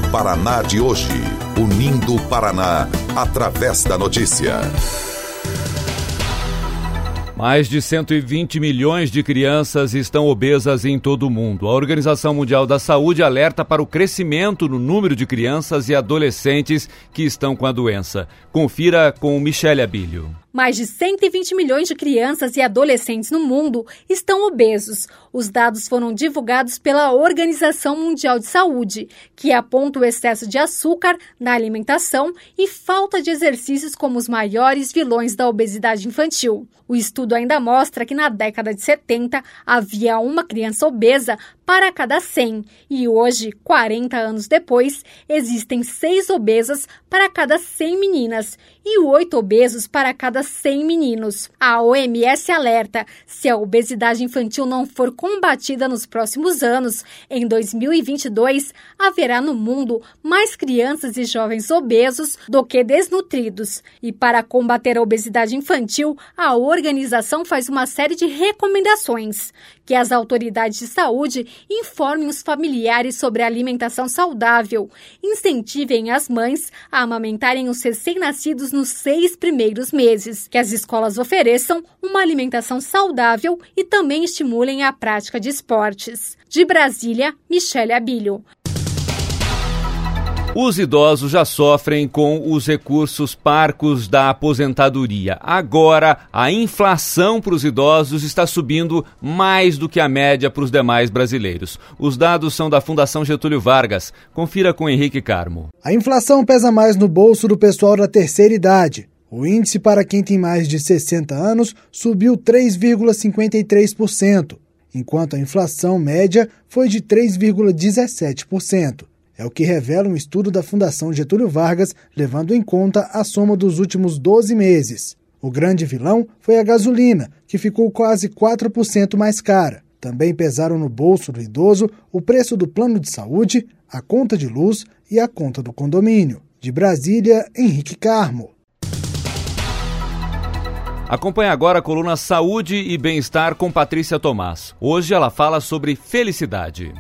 Paraná de hoje, unindo o Paraná através da notícia. Mais de 120 milhões de crianças estão obesas em todo o mundo. A Organização Mundial da Saúde alerta para o crescimento no número de crianças e adolescentes que estão com a doença. Confira com Michele Abílio. Mais de 120 milhões de crianças e adolescentes no mundo estão obesos. Os dados foram divulgados pela Organização Mundial de Saúde, que aponta o excesso de açúcar na alimentação e falta de exercícios como os maiores vilões da obesidade infantil. O estudo ainda mostra que na década de 70 havia uma criança obesa para cada 100 e hoje, 40 anos depois, existem 6 obesas para cada 100 meninas e 8 obesos para cada 100 meninos. A OMS alerta: se a obesidade infantil não for combatida nos próximos anos, em 2022 haverá no mundo mais crianças e jovens obesos do que desnutridos. E para combater a obesidade infantil, a organização faz uma série de recomendações: que as autoridades de saúde informem os familiares sobre a alimentação saudável, incentivem as mães a amamentarem os recém-nascidos nos 6 primeiros meses, que as escolas ofereçam uma alimentação saudável e também estimulem a prática de esportes. De Brasília, Michele Abílio. Os idosos já sofrem com os recursos parcos da aposentadoria. Agora, a inflação para os idosos está subindo mais do que a média para os demais brasileiros. Os dados são da Fundação Getúlio Vargas. Confira com Henrique Carmo. A inflação pesa mais no bolso do pessoal da terceira idade. O índice para quem tem mais de 60 anos subiu 3,53%, enquanto a inflação média foi de 3,17%. É o que revela um estudo da Fundação Getúlio Vargas, levando em conta a soma dos últimos 12 meses. O grande vilão foi a gasolina, que ficou quase 4% mais cara. Também pesaram no bolso do idoso o preço do plano de saúde, a conta de luz e a conta do condomínio. De Brasília, Henrique Carmo. Acompanhe agora a coluna Saúde e Bem-Estar com Patrícia Tomás. Hoje ela fala sobre felicidade.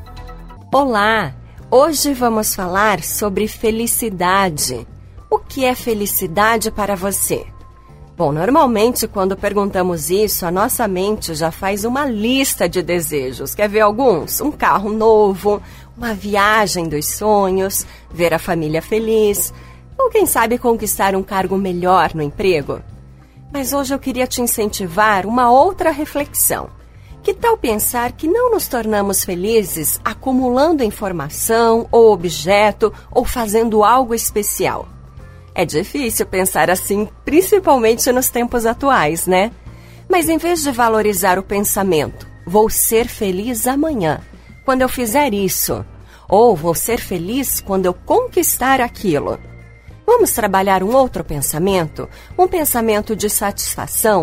Olá! Hoje vamos falar sobre felicidade. O que é felicidade para você? Bom, normalmente quando perguntamos isso, a nossa mente já faz uma lista de desejos. Quer ver alguns? Um carro novo, uma viagem dos sonhos, ver a família feliz, ou quem sabe conquistar um cargo melhor no emprego. Mas hoje eu queria te incentivar uma outra reflexão. Que tal pensar que não nos tornamos felizes acumulando informação ou objeto ou fazendo algo especial? É difícil pensar assim, principalmente nos tempos atuais, né? Mas em vez de valorizar o pensamento, vou ser feliz amanhã, quando eu fizer isso, ou vou ser feliz quando eu conquistar aquilo. Vamos trabalhar um outro pensamento, um pensamento de satisfação,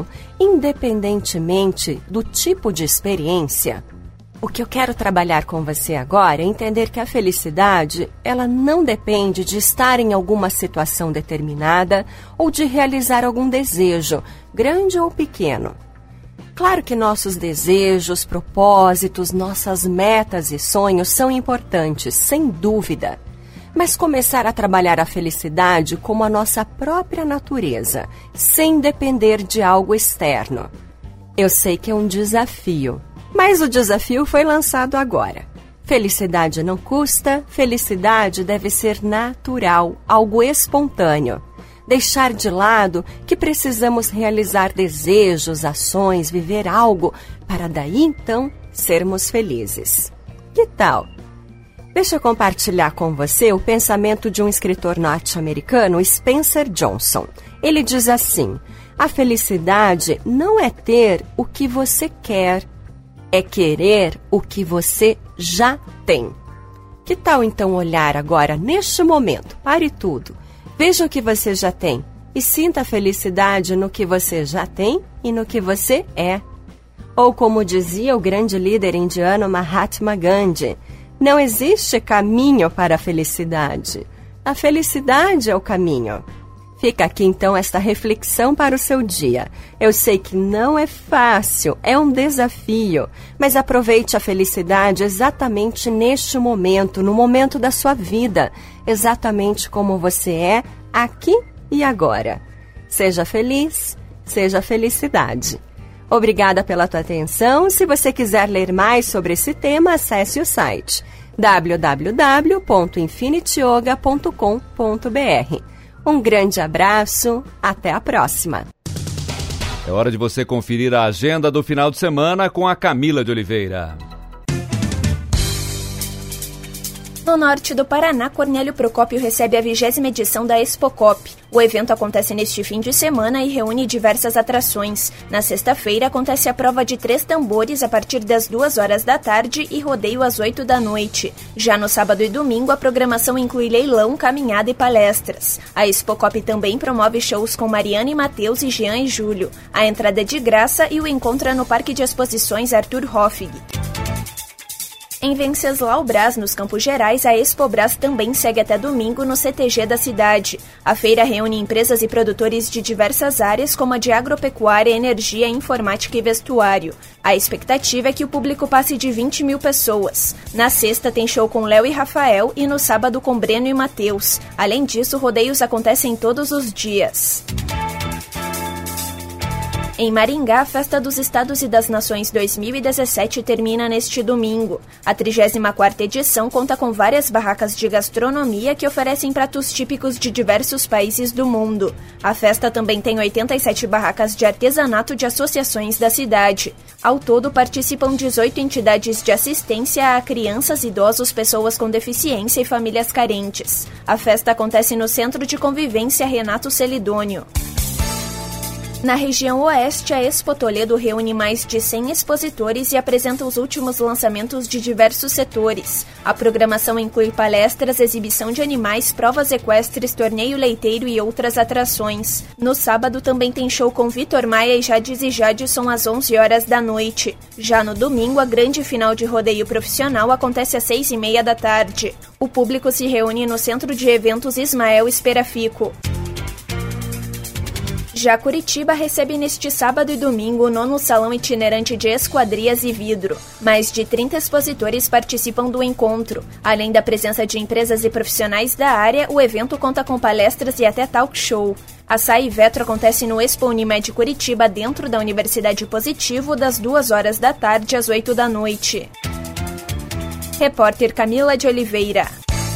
independentemente do tipo de experiência. O que eu quero trabalhar com você agora é entender que a felicidade, ela não depende de estar em alguma situação determinada ou de realizar algum desejo, grande ou pequeno. Claro que nossos desejos, propósitos, nossas metas e sonhos são importantes, sem dúvida. Mas começar a trabalhar a felicidade como a nossa própria natureza, sem depender de algo externo. Eu sei que é um desafio, mas o desafio foi lançado agora. Felicidade não custa, felicidade deve ser natural, algo espontâneo. Deixar de lado que precisamos realizar desejos, ações, viver algo, para daí então sermos felizes. Que tal? Deixa eu compartilhar com você o pensamento de um escritor norte-americano, Spencer Johnson. Ele diz assim: a felicidade não é ter o que você quer, é querer o que você já tem. Que tal então olhar agora, neste momento, pare tudo, veja o que você já tem e sinta a felicidade no que você já tem e no que você é. Ou como dizia o grande líder indiano Mahatma Gandhi, não existe caminho para a felicidade é o caminho. Fica aqui então esta reflexão para o seu dia. Eu sei que não é fácil, é um desafio, mas aproveite a felicidade exatamente neste momento, no momento da sua vida, exatamente como você é, aqui e agora. Seja feliz, seja felicidade. Obrigada pela tua atenção. Se você quiser ler mais sobre esse tema, acesse o site www.infinityoga.com.br. Um grande abraço, até a próxima. É hora de você conferir a agenda do final de semana com a Camila de Oliveira. No norte do Paraná, Cornélio Procópio recebe a 20ª edição da Expocop. O evento acontece neste fim de semana e reúne diversas atrações. Na sexta-feira, acontece a prova de 3 tambores a partir das 2 horas da tarde e rodeio às 8 da noite. Já no sábado e domingo, a programação inclui leilão, caminhada e palestras. A Expocop também promove shows com Mariana e Matheus e Jean e Júlio. A entrada é de graça e o encontro é no Parque de Exposições Arthur Hoffig. Em Venceslau Brás, nos Campos Gerais, a Expobras também segue até domingo no CTG da cidade. A feira reúne empresas e produtores de diversas áreas, como a de agropecuária, energia, informática e vestuário. A expectativa é que o público passe de 20 mil pessoas. Na sexta tem show com Léo e Rafael e no sábado com Breno e Matheus. Além disso, rodeios acontecem todos os dias. Em Maringá, a Festa dos Estados e das Nações 2017 termina neste domingo. A 34ª edição conta com várias barracas de gastronomia que oferecem pratos típicos de diversos países do mundo. A festa também tem 87 barracas de artesanato de associações da cidade. Ao todo, participam 18 entidades de assistência a crianças, idosos, pessoas com deficiência e famílias carentes. A festa acontece no Centro de Convivência Renato Celidônio. Na região oeste, a Expo Toledo reúne mais de 100 expositores e apresenta os últimos lançamentos de diversos setores. A programação inclui palestras, exibição de animais, provas equestres, torneio leiteiro e outras atrações. No sábado também tem show com Vitor Maia e Jades e Jadson às 11 horas da noite. Já no domingo, a grande final de rodeio profissional acontece às 6h30 da tarde. O público se reúne no Centro de Eventos Ismael Esperafico. Já Curitiba recebe neste sábado e domingo o 9º Salão Itinerante de Esquadrias e Vidro. Mais de 30 expositores participam do encontro. Além da presença de empresas e profissionais da área, o evento conta com palestras e até talk show. A Açaí Vetro acontece no Expo Unimed Curitiba, dentro da Universidade Positivo, das 2 horas da tarde às 8 da noite. Repórter Camila de Oliveira.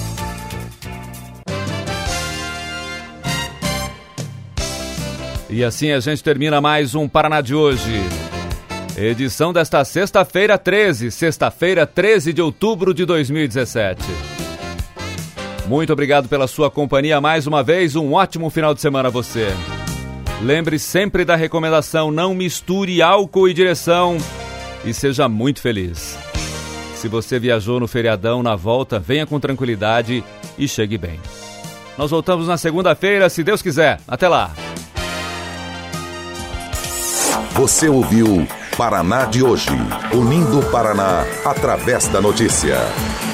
E assim a gente termina mais um Paraná de hoje. Edição desta sexta-feira 13 de outubro de 2017. Muito obrigado pela sua companhia mais uma vez, um ótimo final de semana a você. Lembre sempre da recomendação, não misture álcool e direção e seja muito feliz. Se você viajou no feriadão, na volta, venha com tranquilidade e chegue bem. Nós voltamos na segunda-feira, se Deus quiser. Até lá! Você ouviu Paraná de hoje, unindo o Paraná através da notícia.